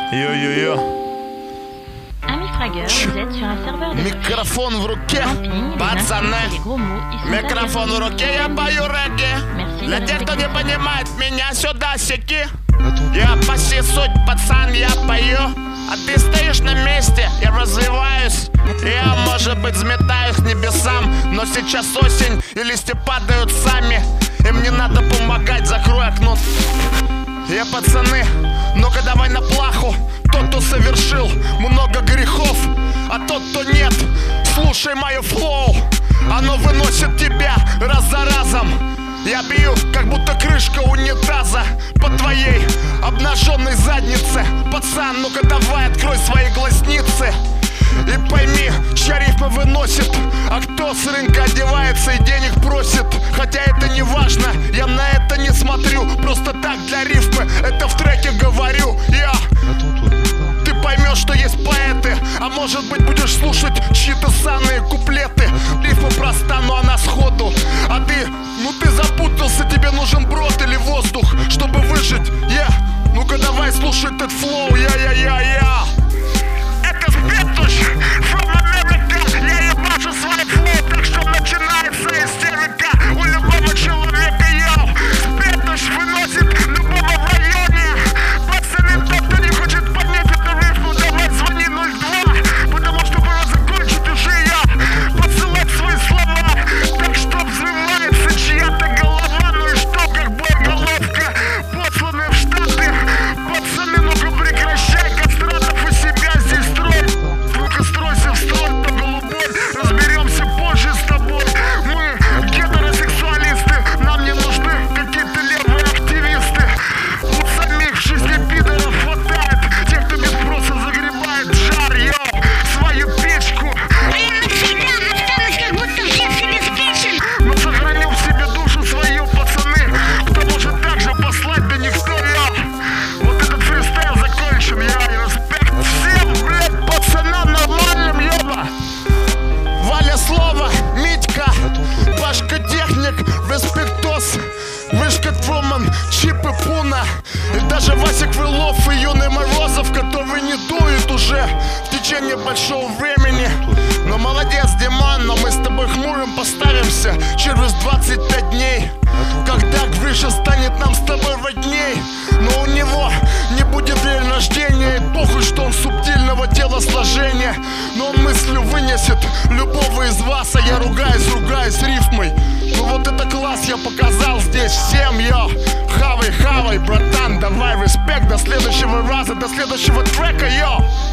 Йо-йо-йо. Amis fragueurs, vous êtes sur un serveur de Микрофон в руке, camping, les пацаны. insultes et les gros mots, ils sont Микрофон в interdits. руке, я пою регги. Merci Для de тех, кто не respecter. понимает меня, сюда секи. Я почти суть, пацан, я пою. А ты стоишь на месте, я развиваюсь. Я, может быть, взметаю к небесам, но сейчас осень, и листья падают сами. И мне надо помогать, закрой окно. Я, пацаны, ну-ка давай на плаху. Тот, кто совершил много грехов, а тот, кто нет, слушай мое флоу. Оно выносит тебя раз за разом. Я бью, как будто крышка унитаза по твоей обнаженной заднице. Пацан, ну-ка давай открой свои глазницы и пойми, чья рифма выносит, а кто с рынка одевается и денег просит. Хотя это не важно, я на это не смотрю. Просто так для рифмы, это в треке говорю я. Ты поймешь, что есть поэты, а может быть будешь слушать чьи-то ссаные куплеты. Рифма проста, но она сходу. А ты, ну ты запутался, тебе нужен брод или воздух, чтобы выжить. Ну-ка давай слушай этот флоу, я. Это Спетуш from America. Я ебашу свой флоу, так что начинается истерика у любого человека, йоу. Спетуш выносит любого в районе. Пацаны, тот, кто не хочет поднять эту рифму, давай звони 02, потому что пора закончить уже я посылать свои слова, так что взрывается чья-то голова. Ну и что, как боеголовка, посланы в Штаты. Пацаны, ну-ка прекращай кастратов и себя здесь строить. Ну-ка стройся в строй, то голубой. Разберемся позже с тобой. Мы гетеросексуалисты, нам не нужны какие-то левые активисты. У самих в жизни пидоров хватает тех, кто без спроса загребает жар, йоу, свою печку. А я навсегда останусь как будто в детстве беспечен. Но сохраню в себе душу свою, пацаны. Кто может так же послать, да никто, йоу. Вот этот фристайл закончен, я и респект всем, блядь, пацанам нормальным, ёба. Валя Слова, Митька, Пашка Техник, Респектос, Вышка Труман, Чип и Пуна. И даже Вася Крылов и Юный Морозов, который не дует уже в течение большого времени. Но молодец, Диман, но мы с тобой хмурым поставимся через 25 дней, когда Гриша станет нам с тобой родней. Но у него не будет день рождения, и похуй, что он субтильного телосложения. Но он мыслью вынесет любого из вас, а я ругаюсь рифмой. Ну вот это класс я показал здесь всем, йо. Хавай, братан, давай респект. До следующего раза, до следующего трека, йо.